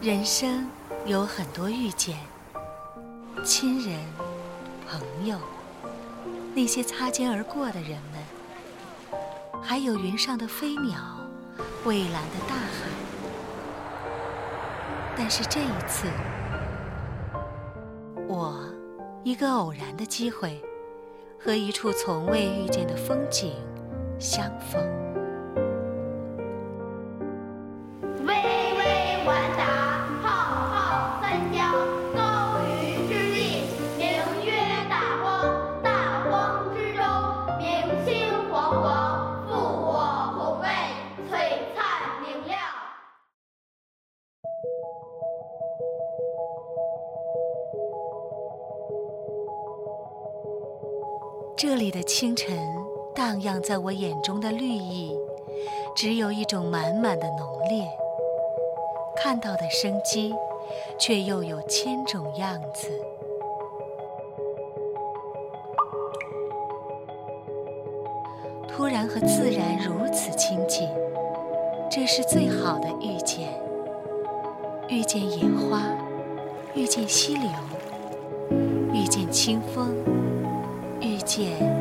人生有很多遇见，亲人、朋友，那些擦肩而过的人们，还有云上的飞鸟，蔚蓝的大海。但是这一次，我一个偶然的机会，和一处从未遇见的风景相逢。 巍巍万达，浩浩三江，高于之地，名曰大荒。大荒之中，明星煌煌，复我红卫，璀璨明亮。 这里的清晨荡漾在我眼中的绿意，只有一种满满的浓烈，看到的生机却又有千种样子。突然和自然如此亲近，这是最好的遇见。遇见野花，遇见溪流，遇见清风，遇见